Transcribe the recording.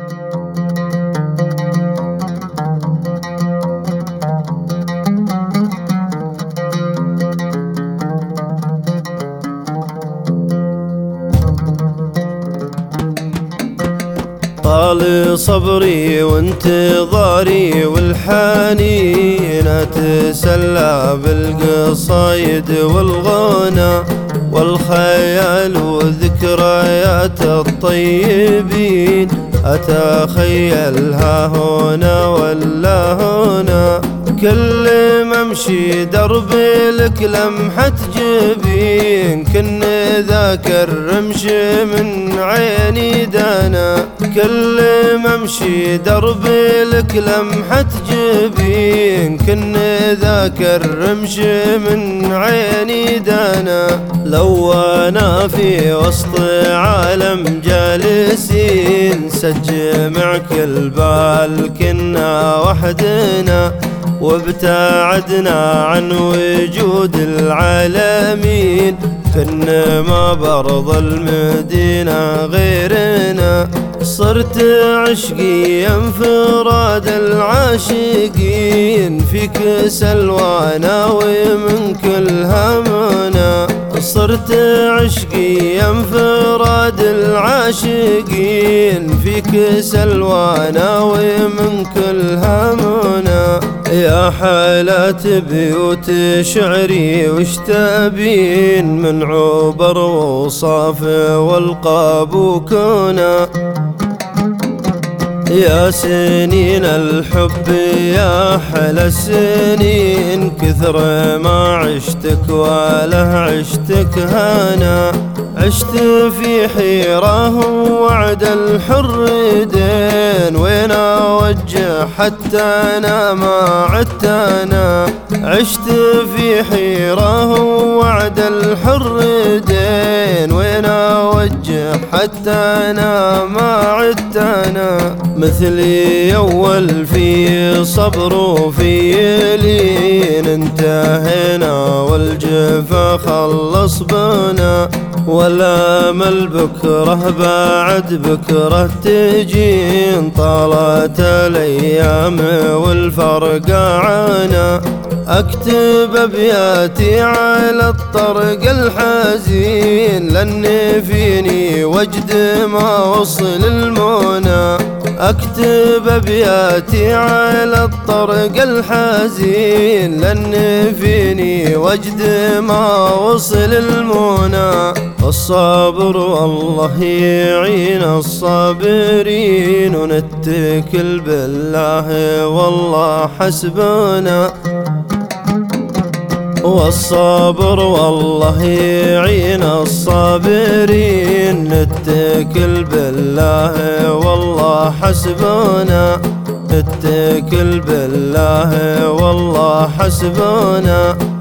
طال صبري وانتظاري والحنين أتسلى بالقصايد والغنى والخيال وذكريات الطيبين، أتخيلها هنا ولا هنا. كل ما امشي دربي لك لمحة جبين، كن ذاك الرمش من عيني دانا. كل ما امشي دربي لك لمحة جبين، كن ذاك الرمش من عيني دانا. لو انا في وسط عالم جالسين سجمع كل بال كنا وحدنا، وابتعدنا عن وجود العالمين، كنا ما برضى المدينة غيرنا. صرت عشقي انفراد العاشقين، فيك سلوانا ومن كل همنا. صرت عشقي انفراد العاشقين، فيك سلوانا ومن كل همنا. يا حالات بيوت شعري وش تبين من عبر وصاف والقاب وكنا. يا سنين الحب يا حلا السنين، كثر ما عشتك ولا عشتك هنا. عشت في حيرة ووعد الحر دين، وين اوجه حتى انا ما عدت انا. عشت في حيرة ووعد الحر دين، وين اوجه حتى انا ما عدت انا. مثلي اول في صبر وفي لين، انتهينا والجفا خلص بنا. والامل بكره بعد بكره تجين، طالت الايام والفرق عنا. اكتب ابياتي على الطرق الحزين، لان فيني وجد ما وصل المنى. اكتب ابياتي على الطرق الحزين، لان فيني وجد ما وصل المنى. الصبر والله يعين الصابرين، ونتكل بالله والله حسبنا. والصبر والله يعين الصابرين، نتكل بالله والله حسبنا. نتكل بالله والله حسبنا.